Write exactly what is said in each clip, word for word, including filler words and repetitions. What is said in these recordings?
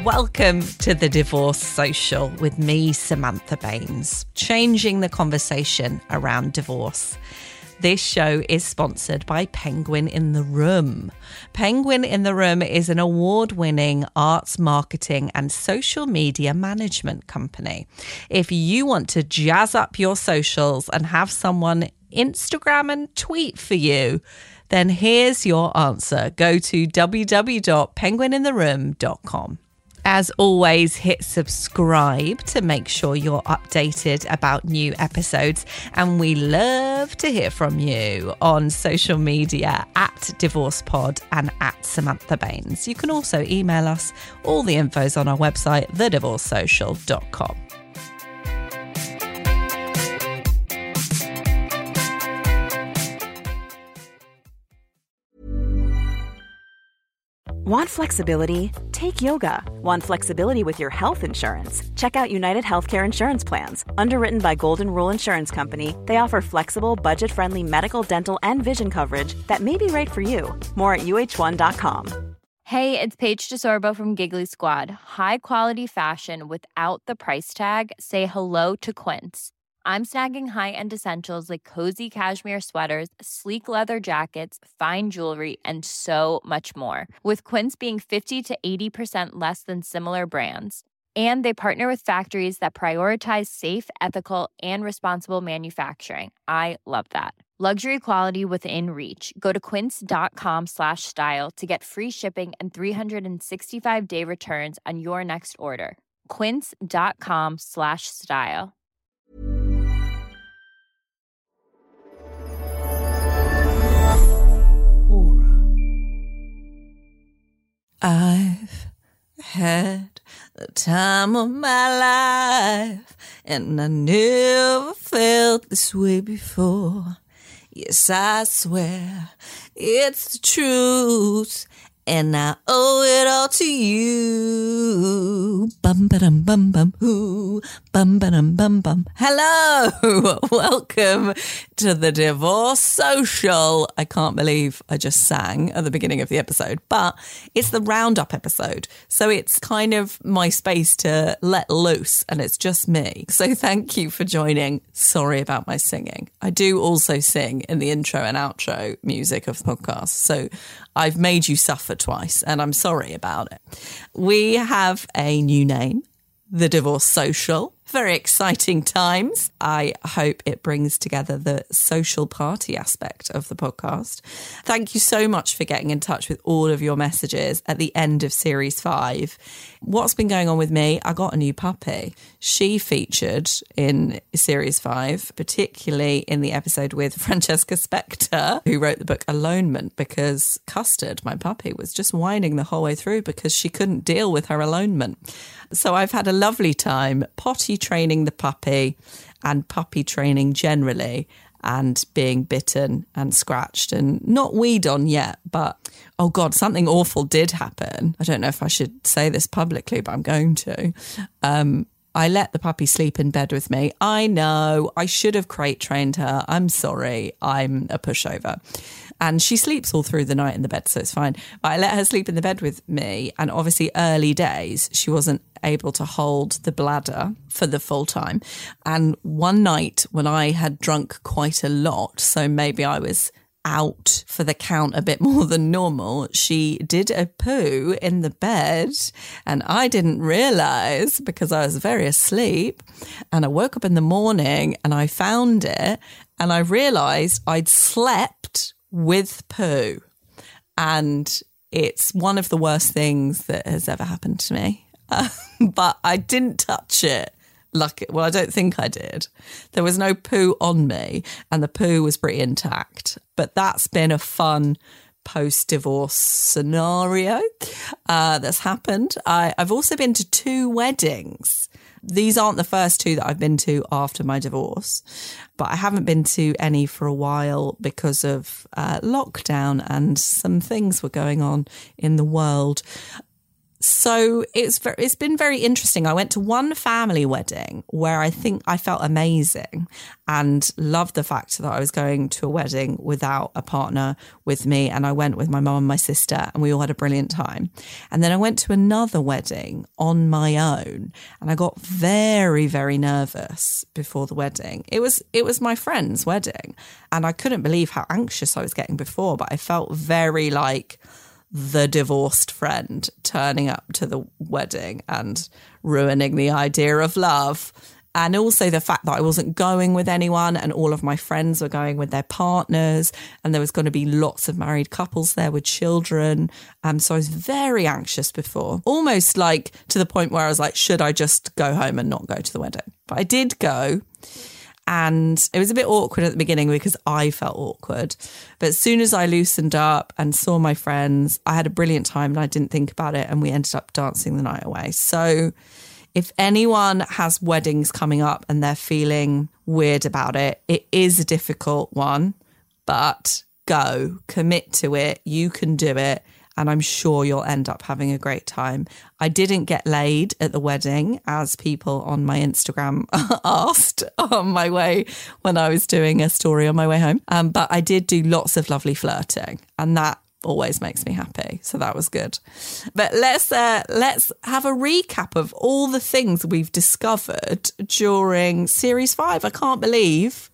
Welcome to the Divorce Social with me, Samantha Baines, changing the conversation around divorce. This show is sponsored by Penguin in the Room. Penguin in the Room is an award-winning arts marketing and social media management company. If you want to jazz up your socials and have someone Instagram and tweet for you, then here's your answer. Go to w w w dot penguin in the room dot com. As always, hit subscribe to make sure you're updated about new episodes. And we love to hear from you on social media at DivorcePod and at Samantha Baines. You can also email us. All the info's on our website, the divorce social dot com. Want flexibility? Take yoga. Want flexibility with your health insurance? Check out United Healthcare Insurance Plans. Underwritten by Golden Rule Insurance Company, they offer flexible, budget-friendly medical, dental, and vision coverage that may be right for you. More at U H one dot com. Hey, it's Paige DeSorbo from Giggly Squad. High quality fashion without the price tag. Say hello to Quince. I'm snagging high-end essentials like cozy cashmere sweaters, sleek leather jackets, fine jewelry, and so much more. With Quince being fifty to eighty percent less than similar brands. And they partner with factories that prioritize safe, ethical, and responsible manufacturing. I love that. Luxury quality within reach. Go to quince.com slash style to get free shipping and three sixty-five day returns on your next order. Quince.com slash style. I've had the time of my life, and I never felt this way before. Yes, I swear it's the truth, and I owe it all to you. Bum ba dum bum bum hoo, bum ba dum bum bum. Hello, welcome to the Divorce Social. I can't believe I just sang at the beginning of the episode, but it's the roundup episode, so it's kind of my space to let loose, and it's just me. So thank you for joining. Sorry about my singing. I do also sing in the intro and outro music of the podcast, so I've made you suffer twice, and I'm sorry about it. We have a new name, The Divorce Social. Very exciting times. I hope it brings together the social party aspect of the podcast. Thank you so much for getting in touch with all of your messages at the end of series five. What's been going on with me? I got a new puppy. She featured in series five, particularly in the episode with Francesca Spector, who wrote the book Alonement, because Custard, my puppy, was just whining the whole way through because she couldn't deal with her alonement. So I've had a lovely time potty training the puppy and puppy training generally, and being bitten and scratched and not weed on yet. But, oh God, something awful did happen. I don't know if I should say this publicly, but I'm going to. Um, I let the puppy sleep in bed with me. I know, I should have crate trained her. I'm sorry, I'm a pushover. And she sleeps all through the night in the bed, so it's fine. But I let her sleep in the bed with me. And obviously early days, she wasn't able to hold the bladder for the full time. And one night when I had drunk quite a lot, so maybe I was out for the count a bit more than normal, she did a poo in the bed, and I didn't realise because I was very asleep. And I woke up in the morning and I found it, and I realised I'd slept with poo, and it's one of the worst things that has ever happened to me. Uh, but I didn't touch it. Lucky, well, I don't think I did. There was no poo on me, and the poo was pretty intact. But that's been a fun post-divorce scenario uh, that's happened. I, I've also been to two weddings. These aren't the first two that I've been to after my divorce, but I haven't been to any for a while because of uh, lockdown, and some things were going on in the world. So it's very, it's been very interesting. I went to one family wedding where I think I felt amazing and loved the fact that I was going to a wedding without a partner with me. And I went with my mum and my sister and we all had a brilliant time. And then I went to another wedding on my own and I got very, very nervous before the wedding. It was, it was my friend's wedding and I couldn't believe how anxious I was getting before, but I felt very like the divorced friend turning up to the wedding and ruining the idea of love. And also the fact that I wasn't going with anyone and all of my friends were going with their partners and there was going to be lots of married couples there with children. Um, so I was very anxious before, almost like to the point where I was like, should I just go home and not go to the wedding? But I did go. And it was a bit awkward at the beginning because I felt awkward. But as soon as I loosened up and saw my friends, I had a brilliant time and I didn't think about it. And we ended up dancing the night away. So if anyone has weddings coming up and they're feeling weird about it, it is a difficult one, but go, commit to it. You can do it. And I'm sure you'll end up having a great time. I didn't get laid at the wedding, as people on my Instagram asked on my way when I was doing a story on my way home. Um, but I did do lots of lovely flirting, and that always makes me happy. So that was good. But let's uh, let's have a recap of all the things we've discovered during series five. I can't believe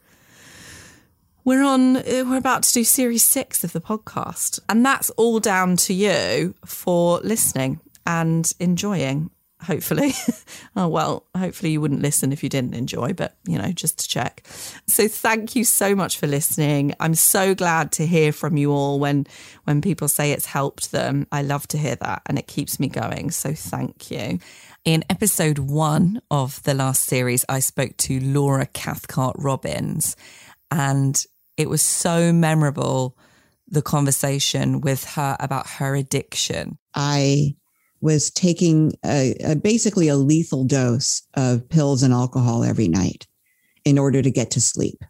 We're on, we're about to do series six of the podcast. And that's all down to you for listening and enjoying, hopefully. Oh, well, hopefully you wouldn't listen if you didn't enjoy, but, you know, just to check. So thank you so much for listening. I'm so glad to hear from you all when, when people say it's helped them. I love to hear that and it keeps me going. So thank you. In episode one of the last series, I spoke to Laura Cathcart-Robbins. And it was so memorable, the conversation with her about her addiction. I was taking a, a, basically a lethal dose of pills and alcohol every night in order to get to sleep.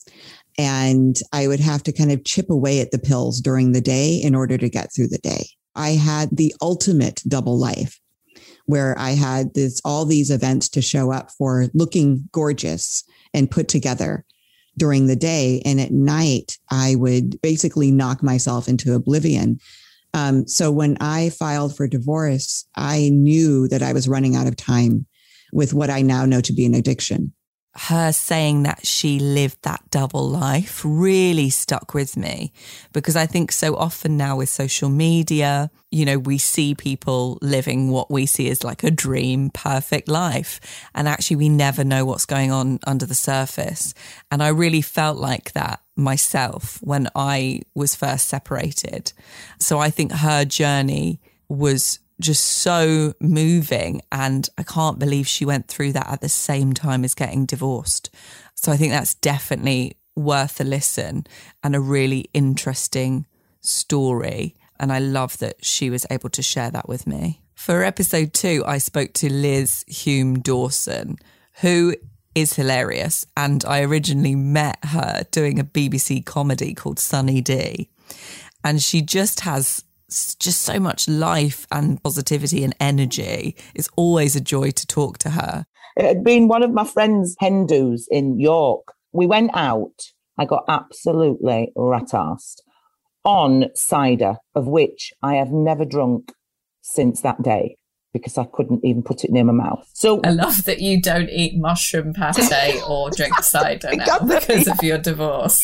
And I would have to kind of chip away at the pills during the day in order to get through the day. I had the ultimate double life where I had this all these events to show up for, looking gorgeous and put together during the day. And at night, I would basically knock myself into oblivion. Um, so when I filed for divorce, I knew that I was running out of time with what I now know to be an addiction. Her saying that she lived that double life really stuck with me, because I think so often now with social media, you know, we see people living what we see as like a dream, perfect life. And actually we never know what's going on under the surface. And I really felt like that myself when I was first separated. So I think her journey was just so moving, and I can't believe she went through that at the same time as getting divorced. So I think that's definitely worth a listen and a really interesting story, and I love that she was able to share that with me. For episode two, I spoke to Liz Hume Dawson, who is hilarious, and I originally met her doing a B B C comedy called Sunny D, and she just has just so much life and positivity and energy. It's always a joy to talk to her. It had been one of my friend's hen do's in York. We went out. I got absolutely rat-arsed on cider, of which I have never drunk since that day because I couldn't even put it near my mouth. So I love that you don't eat mushroom pate or drink cider now because of your divorce.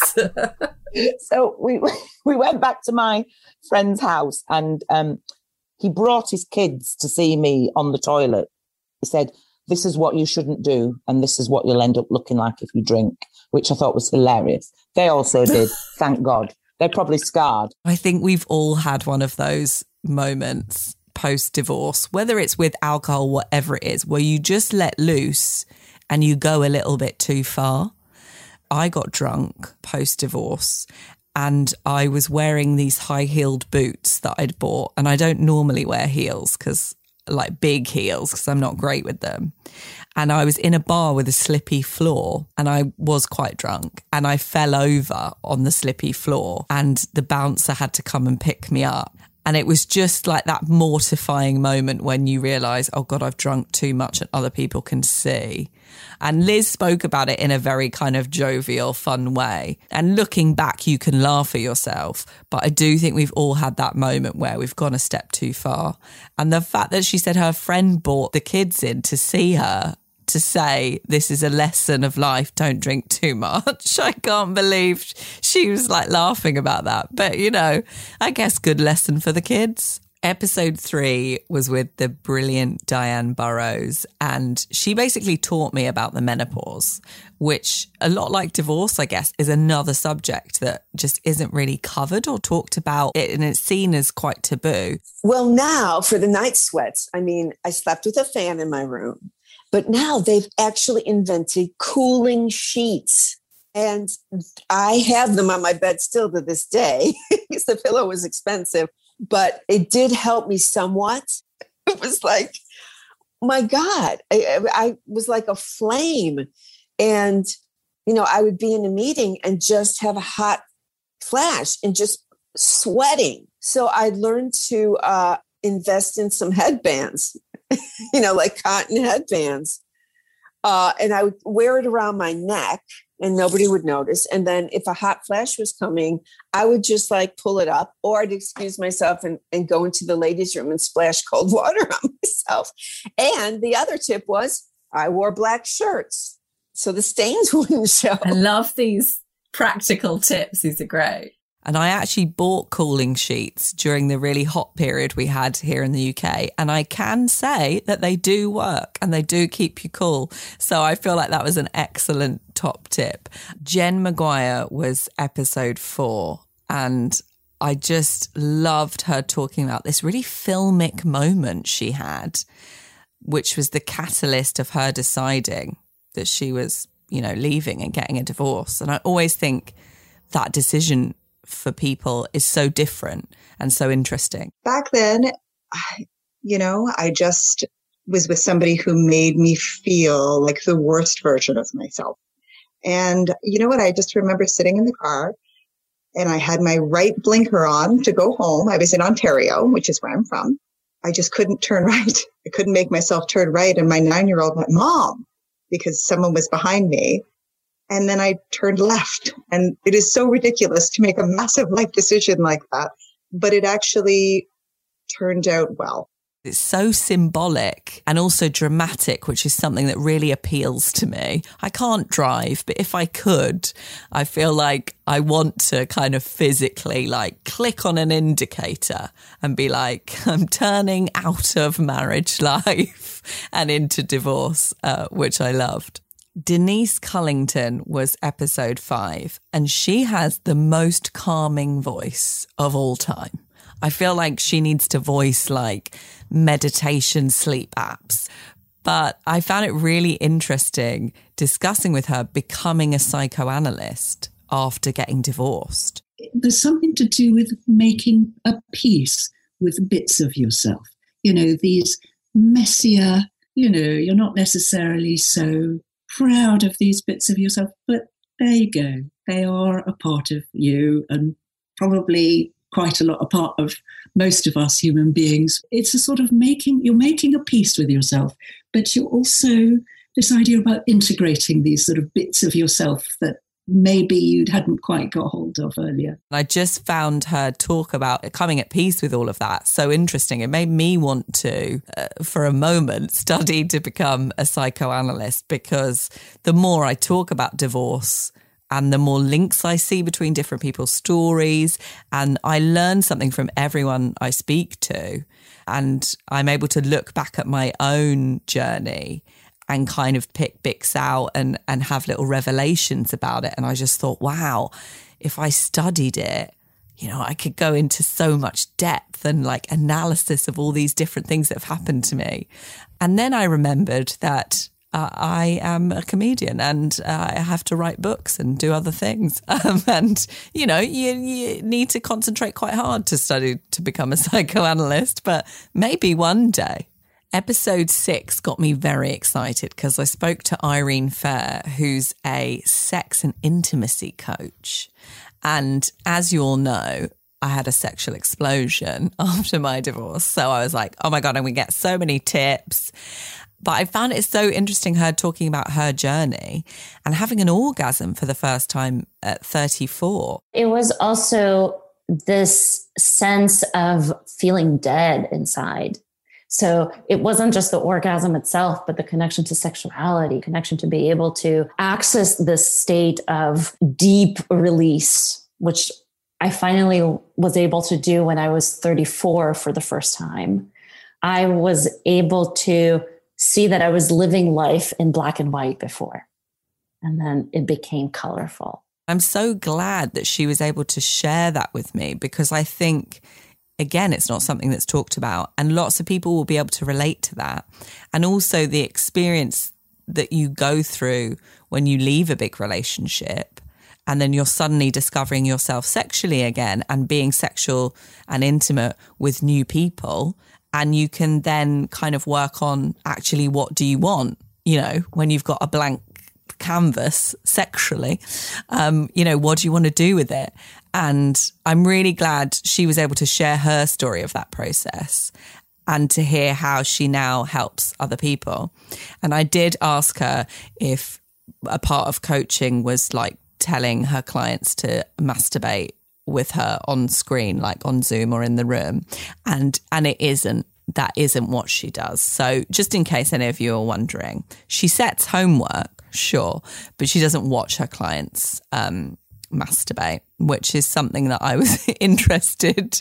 So we we went back to my friend's house, and um, he brought his kids to see me on the toilet. He said, "This is what you shouldn't do, and this is what you'll end up looking like if you drink," which I thought was hilarious. They also did, thank God. They're probably scarred. I think we've all had one of those moments post-divorce, whether it's with alcohol, whatever it is, where you just let loose and you go a little bit too far. I got drunk post-divorce and I was wearing these high-heeled boots that I'd bought. And I don't normally wear heels because like big heels because I'm not great with them. And I was in a bar with a slippy floor and I was quite drunk and I fell over on the slippy floor and the bouncer had to come and pick me up. And it was just like that mortifying moment when you realise, oh God, I've drunk too much and other people can see. And Liz spoke about it in a very kind of jovial, fun way. And looking back, you can laugh at yourself. But I do think we've all had that moment where we've gone a step too far. And the fact that she said her friend brought the kids in to see her, to say, this is a lesson of life, don't drink too much. I can't believe she was like laughing about that. But, you know, I guess good lesson for the kids. Episode three was with the brilliant Diane Burrows, and she basically taught me about the menopause, which, a lot like divorce, I guess, is another subject that just isn't really covered or talked about, and it's seen as quite taboo. Well, now for the night sweats, I mean, I slept with a fan in my room, but now they've actually invented cooling sheets. And I have them on my bed still to this day because the pillow was expensive. But it did help me somewhat. It was like, my God, I, I was like a flame. And, you know, I would be in a meeting and just have a hot flash and just sweating. So I learned to uh, invest in some headbands, you know, like cotton headbands. Uh, and I would wear it around my neck and nobody would notice. And then if a hot flash was coming, I would just like pull it up, or I'd excuse myself and, and go into the ladies' room and splash cold water on myself. And the other tip was I wore black shirts so the stains wouldn't show. I love these practical tips. These are great. And I actually bought cooling sheets during the really hot period we had here in the U K. And I can say that they do work and they do keep you cool. So I feel like that was an excellent top tip. Jen Maguire was episode four. And I just loved her talking about this really filmic moment she had, which was the catalyst of her deciding that she was, you know, leaving and getting a divorce. And I always think that decision for people is so different and so interesting. Back then, I, you know, I just was with somebody who made me feel like the worst version of myself. And you know what? I just remember sitting in the car and I had my right blinker on to go home. I was in Ontario, which is where I'm from. I just couldn't turn right. I couldn't make myself turn right. And my nine-year-old went, Mom, because someone was behind me. And then I turned left. And it is so ridiculous to make a massive life decision like that. But it actually turned out well. It's so symbolic and also dramatic, which is something that really appeals to me. I can't drive, but if I could, I feel like I want to kind of physically like click on an indicator and be like, I'm turning out of marriage life and into divorce, uh, which I loved. Denise Cullington was episode five, and she has the most calming voice of all time. I feel like she needs to voice like meditation sleep apps. But I found it really interesting discussing with her becoming a psychoanalyst after getting divorced. There's something to do with making a peace with bits of yourself. You know, these messier, you know, you're not necessarily so proud of these bits of yourself, but there you go. They are a part of you and probably quite a lot a part of most of us human beings. It's a sort of making, you're making a peace with yourself, but you're also, this idea about integrating these sort of bits of yourself that maybe you hadn't quite got hold of earlier. I just found her talk about coming at peace with all of that so interesting. It made me want to, uh, for a moment, study to become a psychoanalyst, because the more I talk about divorce and the more links I see between different people's stories, and I learn something from everyone I speak to, and I'm able to look back at my own journey and kind of pick bits out and, and have little revelations about it. And I just thought, wow, if I studied it, you know, I could go into so much depth and like analysis of all these different things that have happened to me. And then I remembered that uh, I am a comedian and uh, I have to write books and do other things. Um, and, you know, you, you need to concentrate quite hard to study to become a psychoanalyst, but maybe one day. Episode six got me very excited because I spoke to Irene Fair, who's a sex and intimacy coach. And as you all know, I had a sexual explosion after my divorce. So I was like, oh my God, and we get so many tips. But I found it so interesting, her talking about her journey and having an orgasm for the first time at thirty-four. It was also this sense of feeling dead inside. So it wasn't just the orgasm itself, but the connection to sexuality, connection to be able to access this state of deep release, which I finally was able to do when I was thirty-four for the first time. I was able to see that I was living life in black and white before, and then it became colorful. I'm so glad that she was able to share that with me, because I think, again, it's not something that's talked about, and lots of people will be able to relate to that. And also the experience that you go through when you leave a big relationship and then you're suddenly discovering yourself sexually again and being sexual and intimate with new people. And you can then kind of work on actually what do you want, you know, when you've got a blank canvas sexually, um, you know, what do you want to do with it? And I'm really glad she was able to share her story of that process and to hear how she now helps other people. And I did ask her if a part of coaching was like telling her clients to masturbate with her on screen, like on Zoom or in the room. And and it isn't. That isn't what she does. So just in case any of you are wondering, she sets homework, sure, but she doesn't watch her clients um, masturbate, which is something that I was interested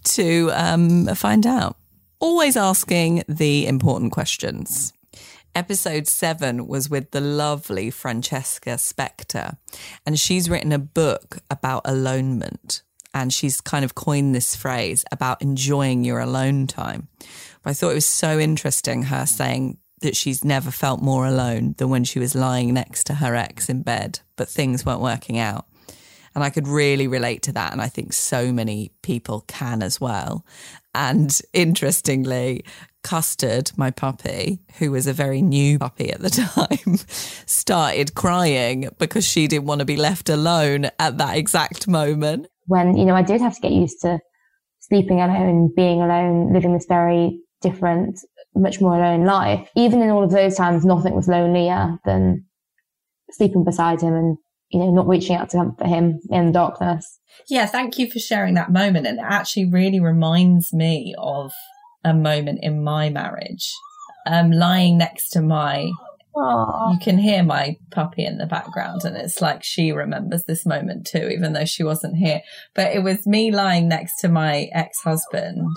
to um, find out. Always asking the important questions. Episode seven was with the lovely Francesca Spector, and she's written a book about alonement. And she's kind of coined this phrase about enjoying your alone time. But I thought it was so interesting, her saying that she's never felt more alone than when she was lying next to her ex in bed, but things weren't working out. And I could really relate to that. And I think so many people can as well. And interestingly, Custard, my puppy, who was a very new puppy at the time, started crying because she didn't want to be left alone at that exact moment. When, you know, I did have to get used to sleeping alone, being alone, living this very different, much more alone life. Even in all of those times, nothing was lonelier than sleeping beside him and, you know, not reaching out to comfort him in the darkness. Yeah, thank you for sharing that moment. And it actually really reminds me of a moment in my marriage. Um, lying next to my... Aww. You can hear my puppy in the background, and it's like she remembers this moment too, even though she wasn't here. But it was me lying next to my ex-husband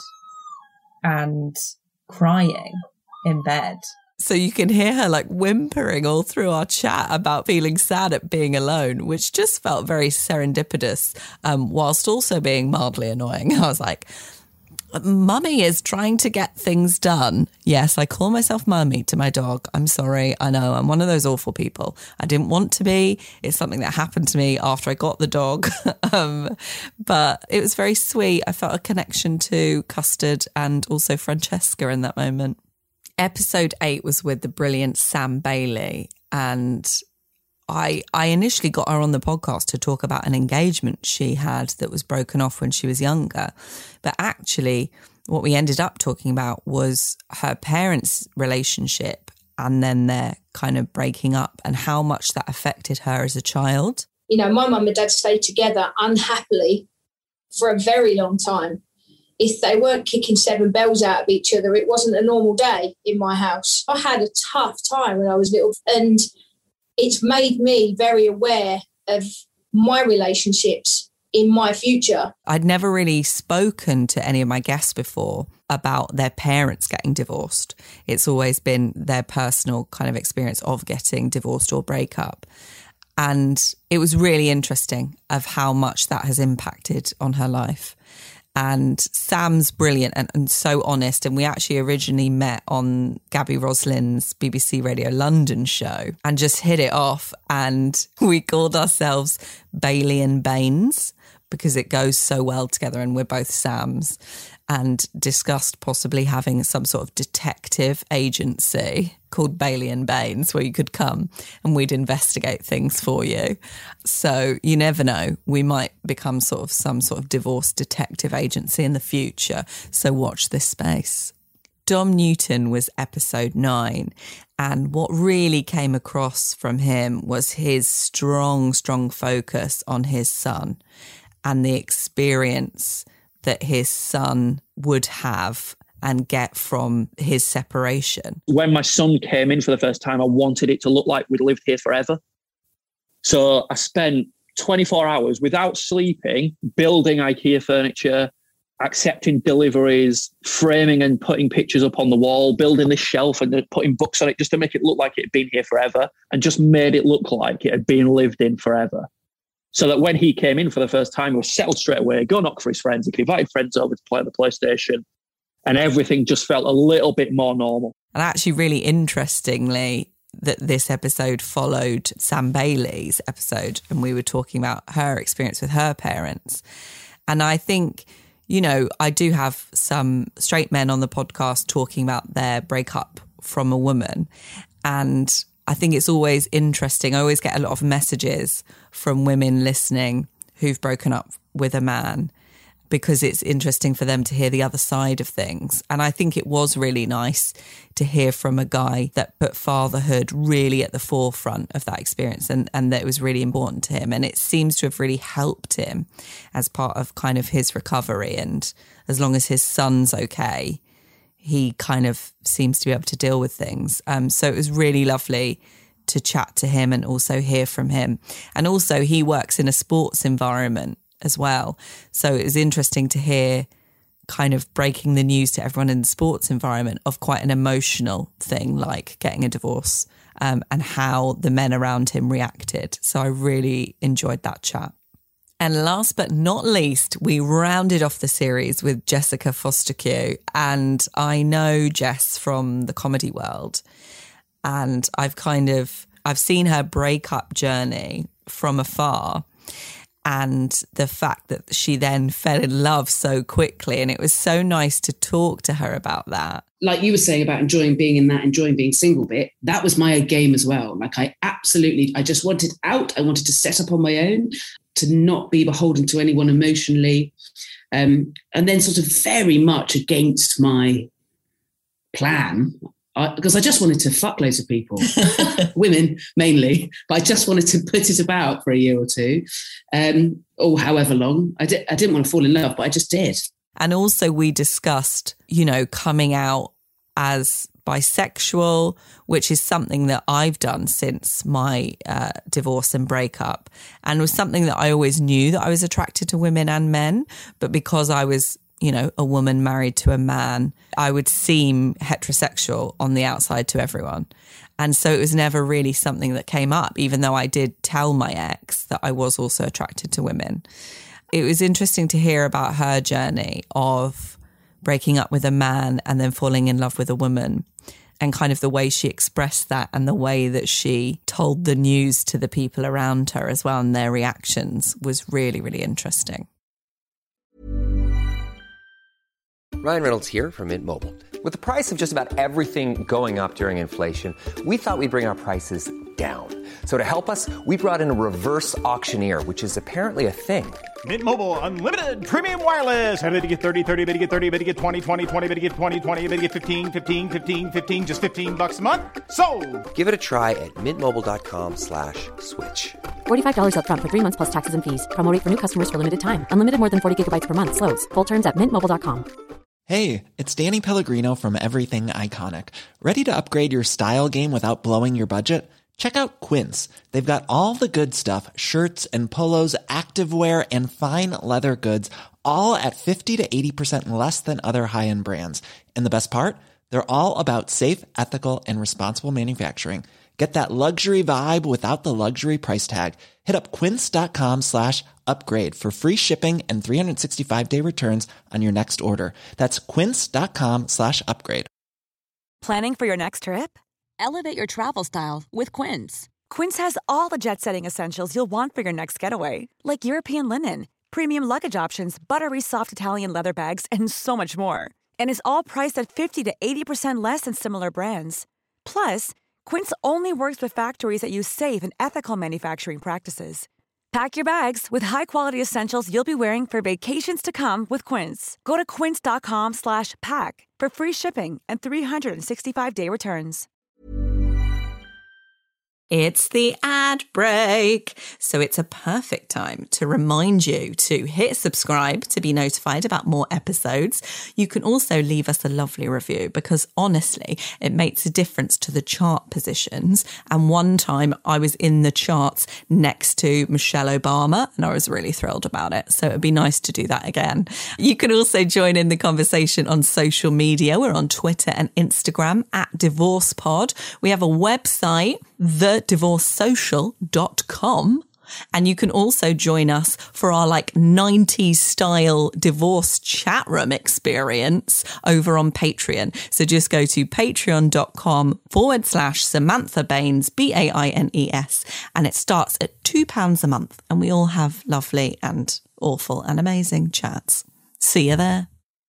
and crying in bed. So you can hear her like whimpering all through our chat about feeling sad at being alone, which just felt very serendipitous, um, whilst also being mildly annoying. I was like, Mummy is trying to get things done. Yes, I call myself Mummy to my dog. I'm sorry. I know I'm one of those awful people. I didn't want to be. It's something that happened to me after I got the dog. um, but it was very sweet. I felt a connection to Custard and also Francesca in that moment. Episode eight was with the brilliant Sam Bailey, and I I initially got her on the podcast to talk about an engagement she had that was broken off when she was younger. But actually, what we ended up talking about was her parents' relationship and then their kind of breaking up and how much that affected her as a child. You know, my mum and dad stayed together unhappily for a very long time. If they weren't kicking seven bells out of each other, it wasn't a normal day in my house. I had a tough time when I was little, and it's made me very aware of my relationships in my future. I'd never really spoken to any of my guests before about their parents getting divorced. It's always been their personal kind of experience of getting divorced or break up. And it was really interesting of how much that has impacted on her life. And Sam's brilliant and, and so honest. And we actually originally met on Gabby Roslin's B B C Radio London show and just hit it off. And we called ourselves Bailey and Baines because it goes so well together, and we're both Sams, and discussed possibly having some sort of detective agency called Bailey and Baines, where you could come and we'd investigate things for you. So you never know, we might become sort of some sort of divorce detective agency in the future. So watch this space. Dom Newton was episode nine, and what really came across from him was his strong, strong focus on his son and the experience that his son would have and get from his separation. When my son came in for the first time, I wanted it to look like we'd lived here forever. So I spent twenty-four hours without sleeping, building IKEA furniture, accepting deliveries, framing and putting pictures up on the wall, building this shelf and then putting books on it just to make it look like it had been here forever, and just made it look like it had been lived in forever. So that when he came in for the first time, he was settled straight away, go knock for his friends. He could invite friends over to play on the PlayStation, and everything just felt a little bit more normal. And actually, really interestingly, that this episode followed Sam Bailey's episode, and we were talking about her experience with her parents. And I think, you know, I do have some straight men on the podcast talking about their breakup from a woman. And I think it's always interesting. I always get a lot of messages from women listening who've broken up with a man, because it's interesting for them to hear the other side of things. And I think it was really nice to hear from a guy that put fatherhood really at the forefront of that experience, and, and that it was really important to him. And it seems to have really helped him as part of kind of his recovery. And as long as his son's okay, he kind of seems to be able to deal with things. Um, so it was really lovely to chat to him and also hear from him. And also he works in a sports environment as well. So it was interesting to hear kind of breaking the news to everyone in the sports environment of quite an emotional thing like getting a divorce, um, and how the men around him reacted. So I really enjoyed that chat. And last but not least, we rounded off the series with Jessica Fostekew. And I know Jess from the comedy world, and I've kind of, I've seen her breakup journey from afar, and the fact that she then fell in love so quickly. And it was so nice to talk to her about that. Like you were saying about enjoying being in that, enjoying being single bit, that was my game as well. Like I absolutely, I just wanted out. I wanted to set up on my own, to not be beholden to anyone emotionally. Um, and then sort of very much against my plan, I, because I just wanted to fuck loads of people, women mainly, but I just wanted to put it about for a year or two, um, or however long. I, di- I didn't want to fall in love, but I just did. And also we discussed, you know, coming out as bisexual, which is something that I've done since my uh, divorce and breakup, and was something that I always knew that I was attracted to women and men, but because I was, you know, a woman married to a man, I would seem heterosexual on the outside to everyone. And so it was never really something that came up, even though I did tell my ex that I was also attracted to women. It was interesting to hear about her journey of breaking up with a man and then falling in love with a woman, and kind of the way she expressed that and the way that she told the news to the people around her as well, and their reactions was really, really interesting. Ryan Reynolds here from Mint Mobile. With the price of just about everything going up during inflation, we thought we'd bring our prices down. So to help us, we brought in a reverse auctioneer, which is apparently a thing. Mint Mobile Unlimited Premium Wireless. How to get thirty, thirty, how to get thirty, how to get twenty, twenty, twenty, how to get twenty, twenty, how to get fifteen, fifteen, fifteen, fifteen, just fifteen bucks a month? Sold! Give it a try at mintmobile.com slash switch. forty-five dollars up front for three months plus taxes and fees. Promo rate for new customers for limited time. Unlimited more than forty gigabytes per month. Slows full terms at mint mobile dot com. Hey, it's Danny Pellegrino from Everything Iconic. Ready to upgrade your style game without blowing your budget? Check out Quince. They've got all the good stuff, shirts and polos, activewear, and fine leather goods, all at fifty to eighty percent less than other high-end brands. And the best part? They're all about safe, ethical, and responsible manufacturing. Get that luxury vibe without the luxury price tag. Hit up quince.com slash upgrade for free shipping and three sixty-five day returns on your next order. That's quince.com slash upgrade. Planning for your next trip? Elevate your travel style with Quince. Quince has all the jet-setting essentials you'll want for your next getaway, like European linen, premium luggage options, buttery soft Italian leather bags, and so much more. And is all priced at fifty to eighty percent less than similar brands. Plus, Quince only works with factories that use safe and ethical manufacturing practices. Pack your bags with high-quality essentials you'll be wearing for vacations to come with Quince. Go to quince.com slash pack for free shipping and three sixty-five day returns. It's the ad break. So it's a perfect time to remind you to hit subscribe to be notified about more episodes. You can also leave us a lovely review because honestly, it makes a difference to the chart positions. And one time I was in the charts next to Michelle Obama and I was really thrilled about it. So it'd be nice to do that again. You can also join in the conversation on social media. We're on Twitter and Instagram at DivorcePod. We have a website, the divorce social dot com, and you can also join us for our like nineties style divorce chat room experience over on Patreon. So just go to patreon.com forward slash Samantha Baines, B A I N E S, and it starts at two pounds a month, and we all have lovely and awful and amazing chats. See you there.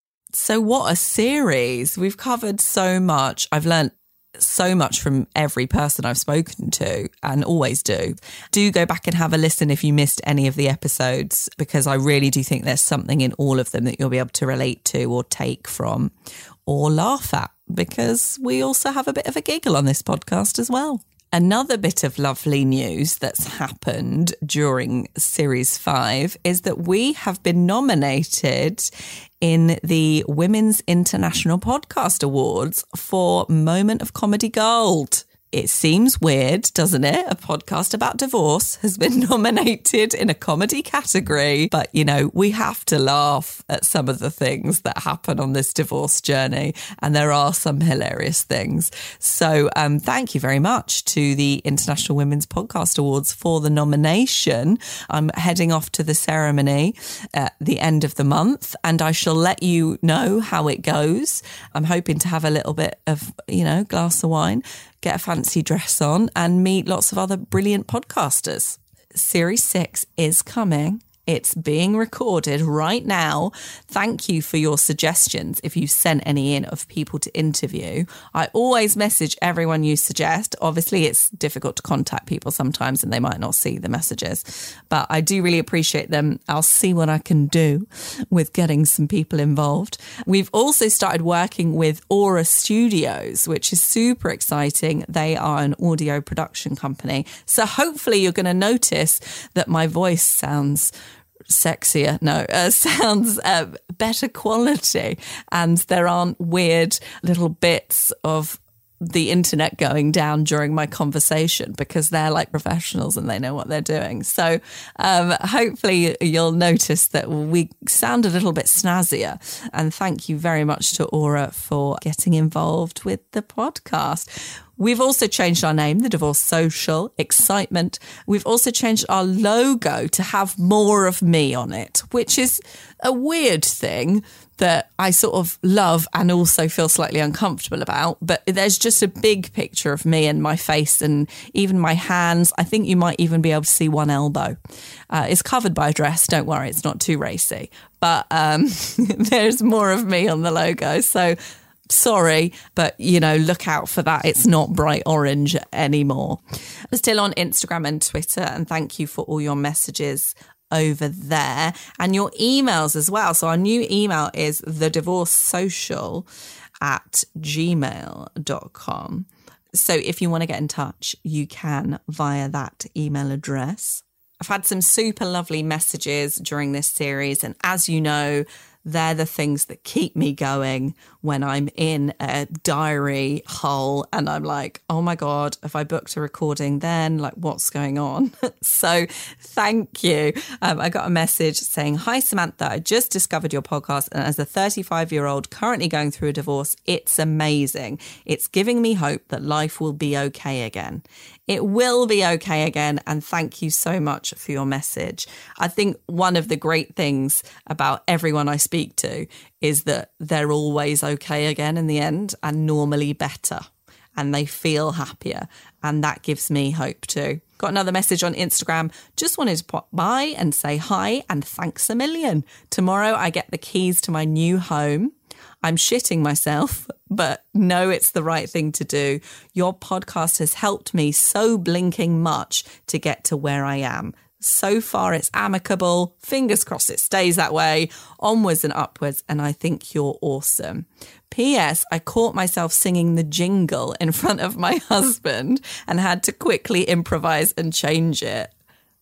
So what a series. We've covered so much. I've learned so much from every person I've spoken to and always do. Do go back and have a listen if you missed any of the episodes, because I really do think there's something in all of them that you'll be able to relate to or take from or laugh at, because we also have a bit of a giggle on this podcast as well. Another bit of lovely news that's happened during series five is that we have been nominated in the Women's International Podcast Awards for Moment of Comedy Gold. It seems weird, doesn't it? A podcast about divorce has been nominated in a comedy category. But, you know, we have to laugh at some of the things that happen on this divorce journey. And there are some hilarious things. So um, thank you very much to the International Women's Podcast Awards for the nomination. I'm heading off to the ceremony at the end of the month, and I shall let you know how it goes. I'm hoping to have a little bit of, you know, glass of wine, get a fancy dress on and meet lots of other brilliant podcasters. Series six is coming. It's being recorded right now. Thank you for your suggestions if you sent any in of people to interview. I always message everyone you suggest. Obviously, it's difficult to contact people sometimes and they might not see the messages, but I do really appreciate them. I'll see what I can do with getting some people involved. We've also started working with Aura Studios, which is super exciting. They are an audio production company. So hopefully you're going to notice that my voice sounds sexier, no, uh, sounds uh, better quality, and there aren't weird little bits of the internet going down during my conversation, because they're like professionals and they know what they're doing. So um, hopefully you'll notice that we sound a little bit snazzier, and thank you very much to Aura for getting involved with the podcast. We've also changed our name, The Divorce Social, excitement. We've also changed our logo to have more of me on it, which is a weird thing that I sort of love and also feel slightly uncomfortable about. But there's just a big picture of me and my face and even my hands. I think you might even be able to see one elbow. Uh, it's covered by a dress. Don't worry, it's not too racy. But um, there's more of me on the logo. So sorry, but, you know, look out for that. It's not bright orange anymore. We're still on Instagram and Twitter, and thank you for all your messages over there and your emails as well. So our new email is thedivorcesocial at gmail dot com. So if you want to get in touch, you can via that email address. I've had some super lovely messages during this series, and as you know, they're the things that keep me going when I'm in a diary hole and I'm like, oh my God, have I booked a recording then? Like, what's going on? So thank you. Um, I got a message saying, hi, Samantha, I just discovered your podcast. And as a thirty-five-year-old currently going through a divorce, it's amazing. It's giving me hope that life will be okay again. It will be okay again. And thank you so much for your message. I think one of the great things about everyone I speak to is that they're always okay again in the end, and normally better. and they feel happier. And that gives me hope too. Got another message on Instagram. Just wanted to pop by and say hi and thanks a million. Tomorrow I get the keys to my new home. I'm shitting myself, but know it's the right thing to do. Your podcast has helped me so blinking much to get to where I am. So far, it's amicable. Fingers crossed it stays that way. Onwards and upwards. And I think you're awesome. P S. I caught myself singing the jingle in front of my husband and had to quickly improvise and change it.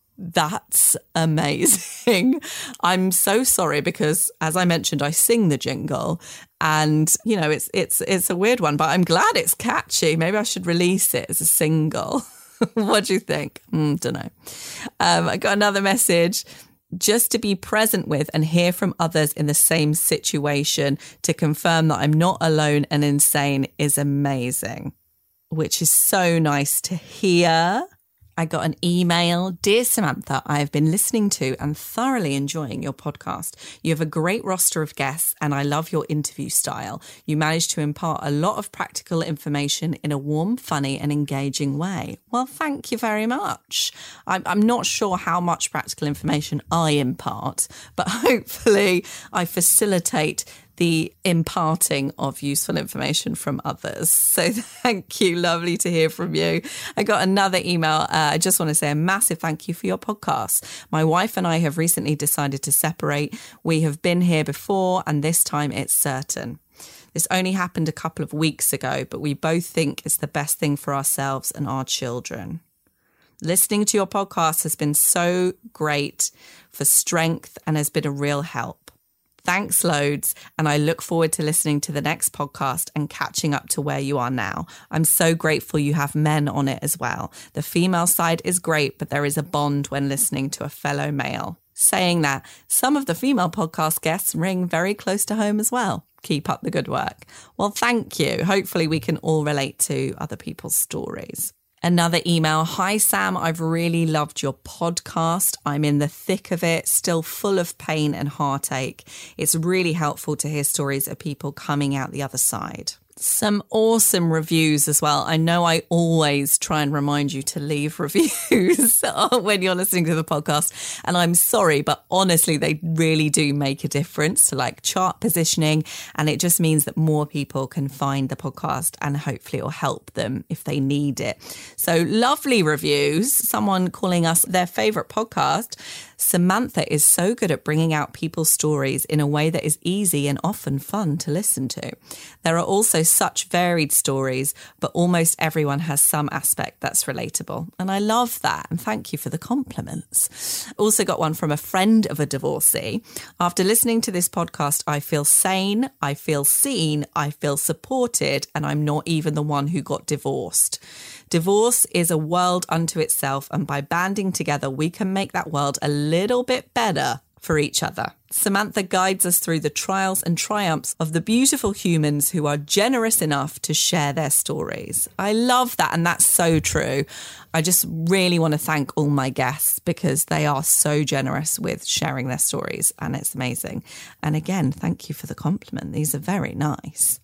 That's amazing. I'm so sorry because, as I mentioned, I sing the jingle and, you know, it's it's it's a weird one, but I'm glad it's catchy. Maybe I should release it as a single. What do you think? Mm, don't know. Um, I got another message. Just to be present with and hear from others in the same situation to confirm that I'm not alone and insane is amazing, which is so nice to hear. I got an email. Dear Samantha, I have been listening to and thoroughly enjoying your podcast. You have a great roster of guests and I love your interview style. You manage to impart a lot of practical information in a warm, funny and engaging way. Well, thank you very much. I'm, I'm not sure how much practical information I impart, but hopefully I facilitate the imparting of useful information from others. So thank you. Lovely to hear from you. I got another email. Uh, I just want to say a massive thank you for your podcast. My wife and I have recently decided to separate. We have been here before and this time it's certain. This only happened a couple of weeks ago, but we both think it's the best thing for ourselves and our children. Listening to your podcast has been so great for strength and has been a real help. Thanks loads, and I look forward to listening to the next podcast and catching up to where you are now. I'm so grateful you have men on it as well. The female side is great, but there is a bond when listening to a fellow male. Saying that, some of the female podcast guests ring very close to home as well. Keep up the good work. Well, thank you. Hopefully we can all relate to other people's stories. Another email. Hi, Sam. I've really loved your podcast. I'm in the thick of it, still full of pain and heartache. It's really helpful to hear stories of people coming out the other side. Some awesome reviews as well. I know I always try and remind you to leave reviews when you're listening to the podcast. And I'm sorry, but honestly, they really do make a difference to like chart positioning. And it just means that more people can find the podcast and hopefully it'll help them if they need it. So lovely reviews. Someone calling us their favorite podcast. Samantha is so good at bringing out people's stories in a way that is easy and often fun to listen to. There are also such varied stories, but almost everyone has some aspect that's relatable. And I love that. And thank you for the compliments. Also got one from a friend of a divorcee. After listening to this podcast, I feel sane, I feel seen, I feel supported, and I'm not even the one who got divorced. Divorce is a world unto itself, and by banding together, we can make that world a little bit better for each other. Samantha guides us through the trials and triumphs of the beautiful humans who are generous enough to share their stories. I love that, and that's so true. I just really want to thank all my guests because they are so generous with sharing their stories, and it's amazing. And again, thank you for the compliment. These are very nice.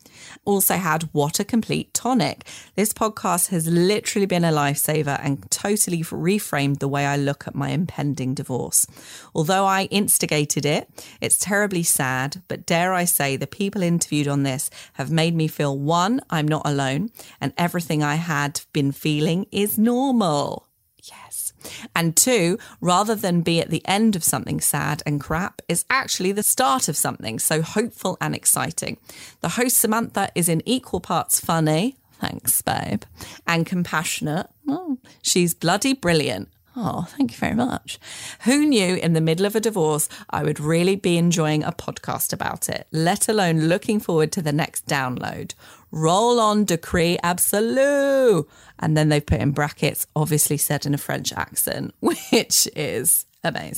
Also had What a Complete Tonic. This podcast has literally been a lifesaver and totally reframed the way I look at my impending divorce. Although I instigated it, it's terribly sad, but dare I say the people interviewed on this have made me feel, one, I'm not alone, and everything I had been feeling is normal. Yes. And two, rather than be at the end of something sad and crap, it's actually the start of something so hopeful and exciting. The host Samantha is in equal parts funny, thanks babe, and compassionate. Oh, she's bloody brilliant. Oh, thank you very much. Who knew in the middle of a divorce I would really be enjoying a podcast about it, let alone looking forward to the next download. Roll on, decree absolue. And then they've put in brackets, obviously said in a French accent, which is amazing.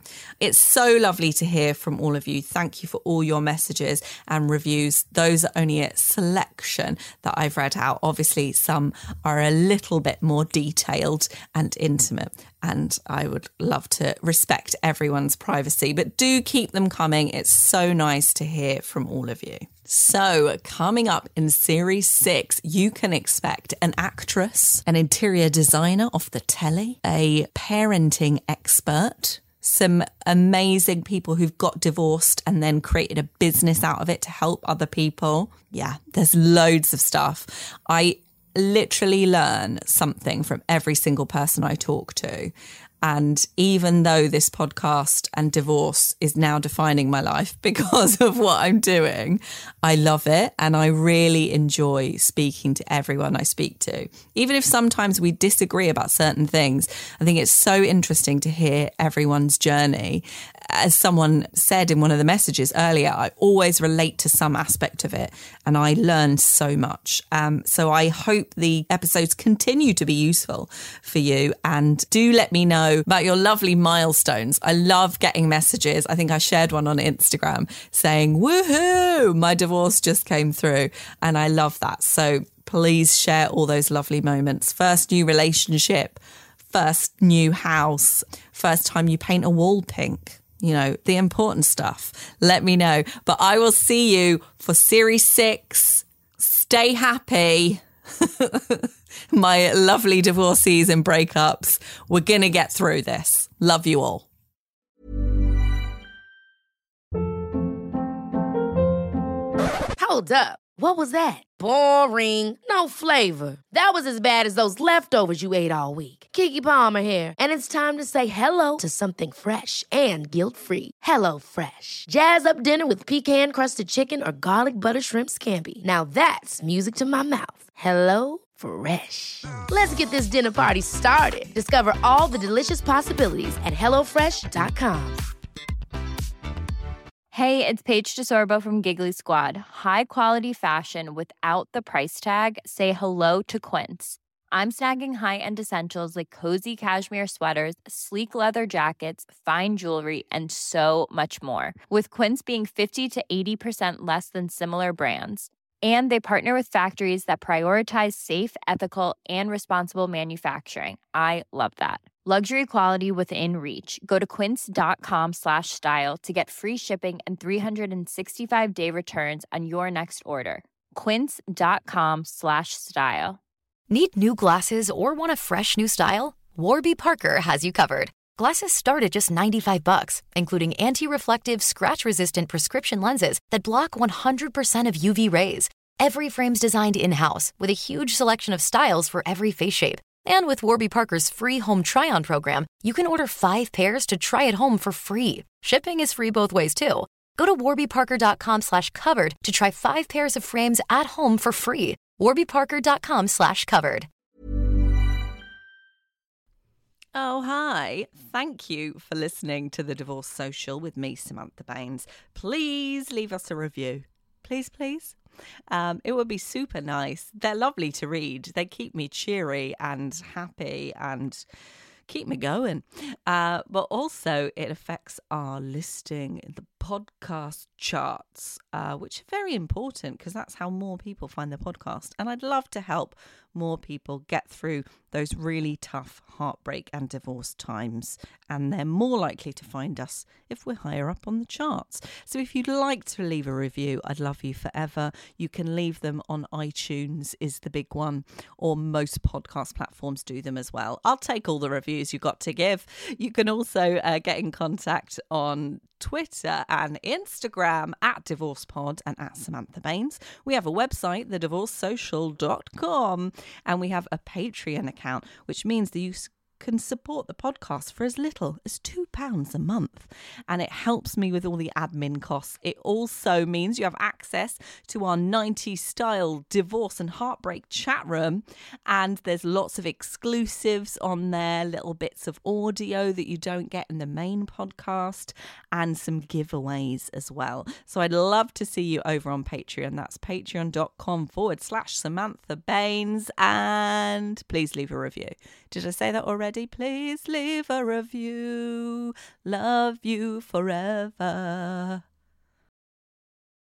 It's so lovely to hear from all of you. Thank you for all your messages and reviews. Those are only a selection that I've read out. Obviously, some are a little bit more detailed and intimate, and I would love to respect everyone's privacy, but do keep them coming. It's so nice to hear from all of you. So coming up in series six, you can expect an actress, an interior designer off the telly, a parenting expert, some amazing people who've got divorced and then created a business out of it to help other people. Yeah, there's loads of stuff. I literally learn something from every single person I talk to. And even though this podcast and divorce is now defining my life because of what I'm doing, I love it. And I really enjoy speaking to everyone I speak to. Even if sometimes we disagree about certain things, I think it's so interesting to hear everyone's journey. As someone said in one of the messages earlier, I always relate to some aspect of it and I learn so much. Um, so I hope the episodes continue to be useful for you, and do let me know about your lovely milestones. I love getting messages. I think I shared one on Instagram saying, woohoo, my divorce just came through, and I love that. So please share all those lovely moments. First new relationship, first new house, first time you paint a wall pink. You know, the important stuff. Let me know. But I will see you for series six. Stay happy. My lovely divorcees and breakups. We're going to get through this. Love you all. Hold up. What was that? Boring. No flavor. That was as bad as those leftovers you ate all week. Keke Palmer here. And it's time to say hello to something fresh and guilt-free. Hello Fresh. Jazz up dinner with pecan-crusted chicken or garlic butter shrimp scampi. Now that's music to my mouth. Hello Fresh. Let's get this dinner party started. Discover all the delicious possibilities at hello fresh dot com. Hey, it's Paige DeSorbo from Giggly Squad. High quality fashion without the price tag. Say hello to Quince. I'm snagging high-end essentials like cozy cashmere sweaters, sleek leather jackets, fine jewelry, and so much more. With Quince being fifty to eighty percent less than similar brands. And they partner with factories that prioritize safe, ethical, and responsible manufacturing. I love that. Luxury quality within reach. Go to quince.com slash style to get free shipping and three sixty-five day returns on your next order. Quince.com slash style. Need new glasses or want a fresh new style? Warby Parker has you covered. Glasses start at just ninety-five bucks, including anti-reflective, scratch-resistant prescription lenses that block one hundred percent of U V rays. Every frame's designed in-house with a huge selection of styles for every face shape. And with Warby Parker's free home try-on program, you can order five pairs to try at home for free. Shipping is free both ways, too. Go to warbyparker.com slash covered to try five pairs of frames at home for free. warbyparker.com slash covered. Oh, hi. Thank you for listening to The Divorce Social with me, Samantha Baines. Please leave us a review. Please, please. Um, it would be super nice. They're lovely to read. They keep me cheery and happy and keep me going. Uh, but also it affects our listing in the podcast charts, uh, which are very important because that's how more people find the podcast. And I'd love to help more people get through those really tough heartbreak and divorce times, and they're more likely to find us if we're higher up on the charts. So if you'd like to leave a review, I'd love you forever. You can leave them on iTunes is the big one, or most podcast platforms do them as well. I'll take all the reviews you got to give. You can also uh, get in contact on Twitter and Instagram at DivorcePod and at Samantha Baines. We have a website, the divorce social dot com, and we have a Patreon account, which means that you can support the podcast for as little as two pounds a month. And it helps me with all the admin costs. It also means you have access to our nineties style divorce and heartbreak chat room. And there's lots of exclusives on there, little bits of audio that you don't get in the main podcast, and some giveaways as well. So I'd love to see you over on Patreon. That's patreon.com forward slash Samantha Baines. And please leave a review. Did I say that already? already, please leave a review. Love you forever.